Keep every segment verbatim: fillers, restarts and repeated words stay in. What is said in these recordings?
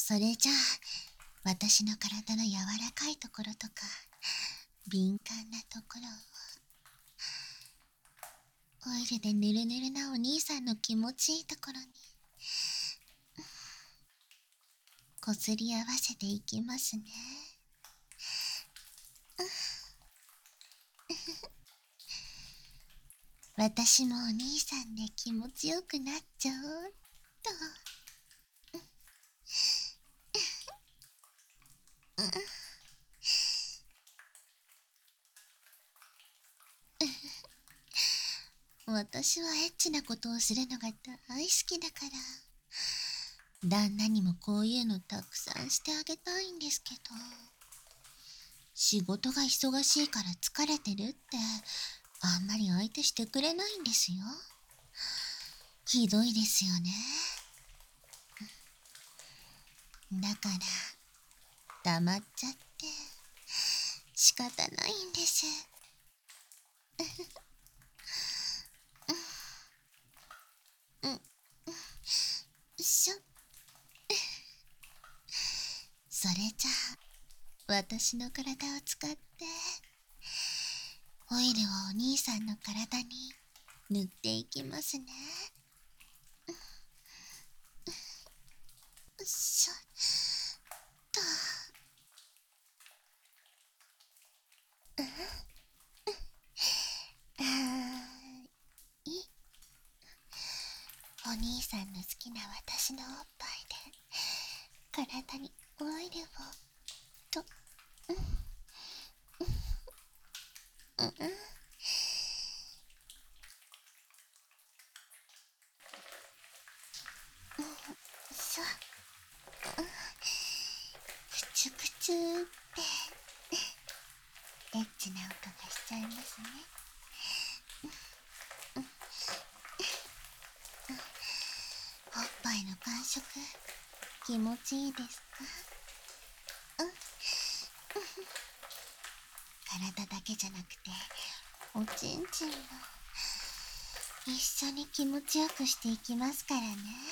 それじゃあ、私の体の柔らかいところとか、敏感なところを、オイルでぬるぬるなお兄さんの気持ちいいところに、こすり合わせていきますね。私もお兄さんで気持ちよくなっちゃおうっと。私はエッチなことをするのが大好きだから、旦那にもこういうのたくさんしてあげたいんですけど、仕事が忙しいから疲れてるってあんまり相手してくれないんですよ。ひどいですよね。だから黙っちゃって仕方ないんです。うん、しょ。それじゃあ、私の体を使ってオイルをお兄さんの体に塗っていきますね。よいしょっと。あーい。お兄さんの好きな私のおっぱいで体にオイルをと、うんうん、そう、くちゅくちゅってエッチな音がしちゃいますね。おっぱいの感触気持ちいいですか？うん、体だけじゃなくておちんちんも一緒に気持ちよくしていきますからね。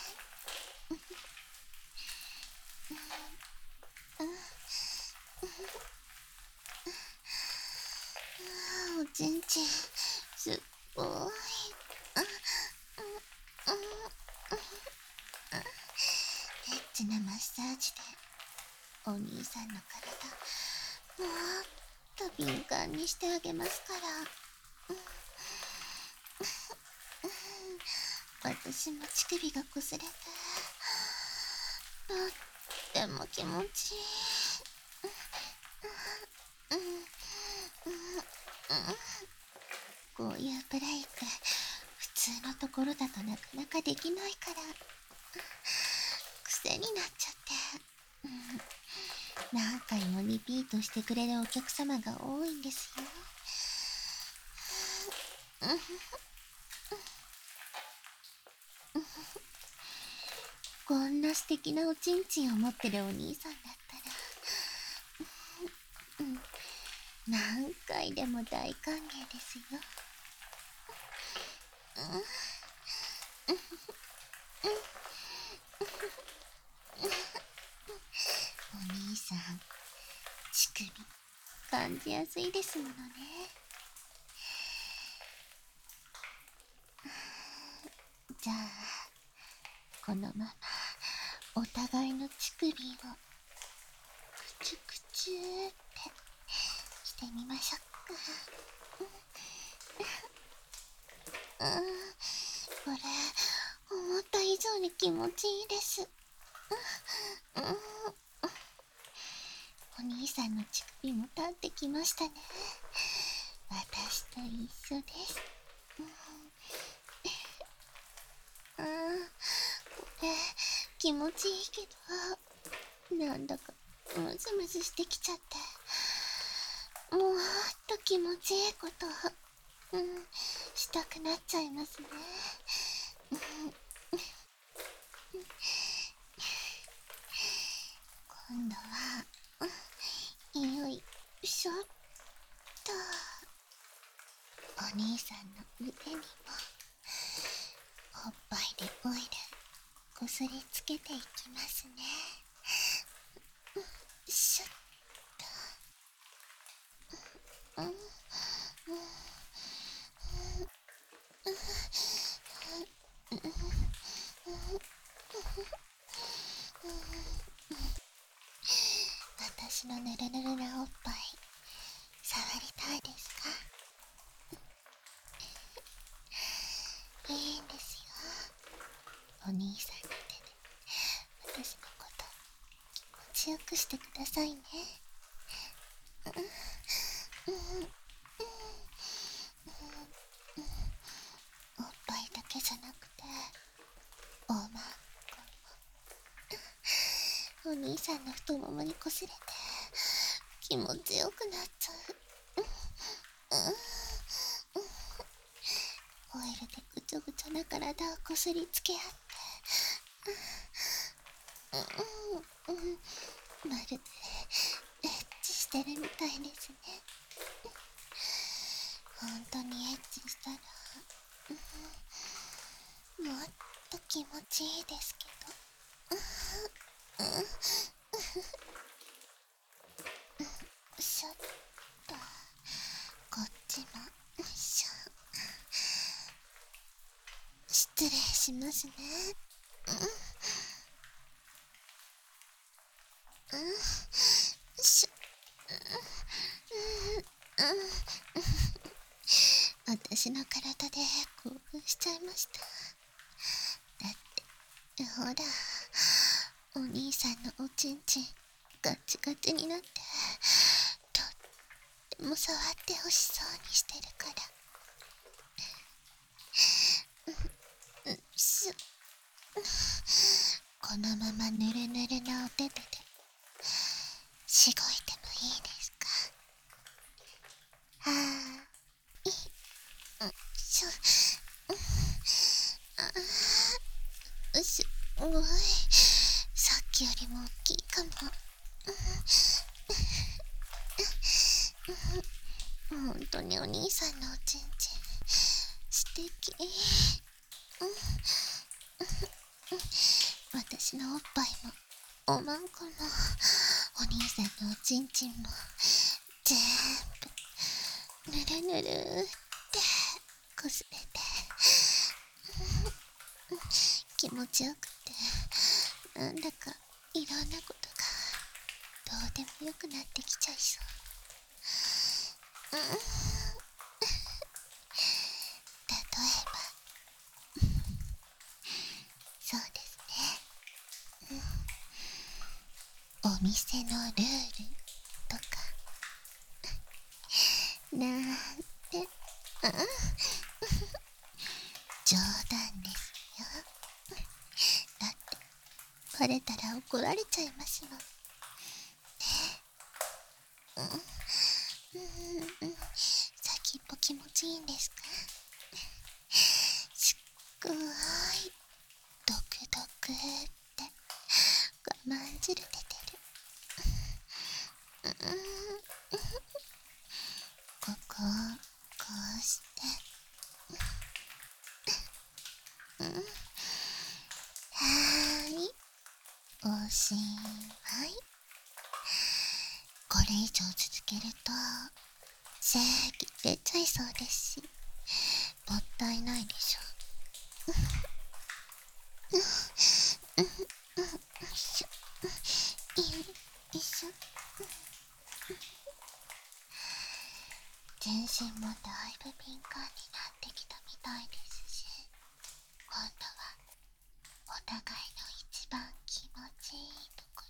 おちんちんすっごいエッチなマッサージでお兄さんの体もっと敏感にしてあげますから。私も乳首がこすれてとっても気持ちいい。こういうプレイって普通のところだとなかなかできないから癖になっちゃって、うん、何回もリピートしてくれるお客様が多いんですよ。こんな素敵なおちんちんを持ってるお兄さんだったら、うん、何回でも大歓迎ですよ。お兄さん、乳首感じやすいですものね。じゃあこのままお互いの乳首をくちゅくちゅーってしてみましょうか。うん、これ思った以上に気持ちいいです。うん、お兄さんの乳首も立ってきましたね。私と一緒です。うん、これ気持ちいいけどなんだかムズムズしてきちゃって、もっと気持ちいいこと、うん、したくなっちゃいますね。今度は、うん、よいしょっと。お兄さんの腕にもおっぱいでオイルこすりつけていきますね。 のぬるぬるなおっぱい触りたいですか？いいんですよ。お兄さんの手で私のこと気持ちよくしてくださいね。おっぱいだけじゃなくておまんこもお兄さんの太ももにこすれて気持ちよくなっちゃう。オイルでぐちょぐちょな体をこすりつけ合って、まるでエッチしてるみたいですね。本当にエッチしたらもっと気持ちいいですけど。しょっとこっちもしょ。失礼しますね。うんうんしょ私の体で興奮しちゃいました。だってほらお兄さんのおちんちんガチガチになってとっても触ってほしそうにしてるから。うんしょこのままぬるぬるなお手手でしごいてもいいですか？はーい、うんしょ、あーすごいさっきよりも大きいかも。ほんとにお兄さんのおちんちん素敵。私のおっぱいもおまんこもお兄さんのおちんちんもぜーんぶぬるぬるってこすれて気持ちよくて、なんだかいろんなことがどうでもよくなってきちゃいそう。うん例えばそうですね、お店のルールとかなんて、うん冗談ですよ。だってバレたら怒られちゃいますもんね。うんうんうん先っぽ気持ちいいんですか？すっごーいドクドクって我慢汁出てる。うんここをこうしてうんはーいおしまい。これ以上続けると正義出ちゃいそうですしもったいないでしょ。よいしょよいしょ。全身もだいぶ敏感になってきたみたいですし、今度はお互いの一番気持ちいいとこ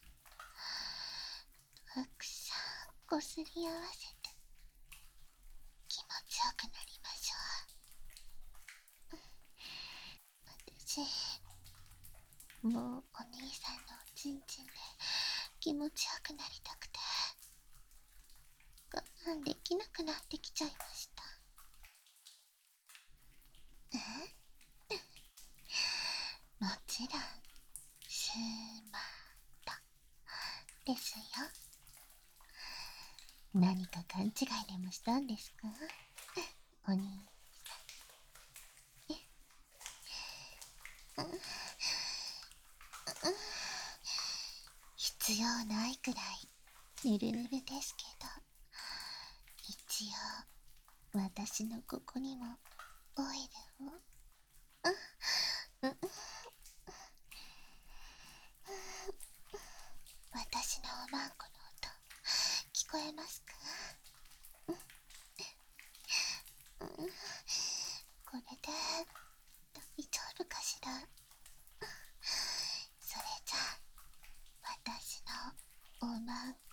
ろをたくさんこすり合わせて気持ちよくなりましょう。私もうお兄さんのおちんちんで気持ちよくなりたくて我慢できなくなってきちゃいました。えもちろんスマートですよ。何か勘違いでもしたんですか？お兄さん。うんうん必要ないくらいぬるぬるですけど、一応私のここにもオイルを。うんうん私のおまんこの音こえますか？うん、これで大丈夫かしら。それじゃあ私のおま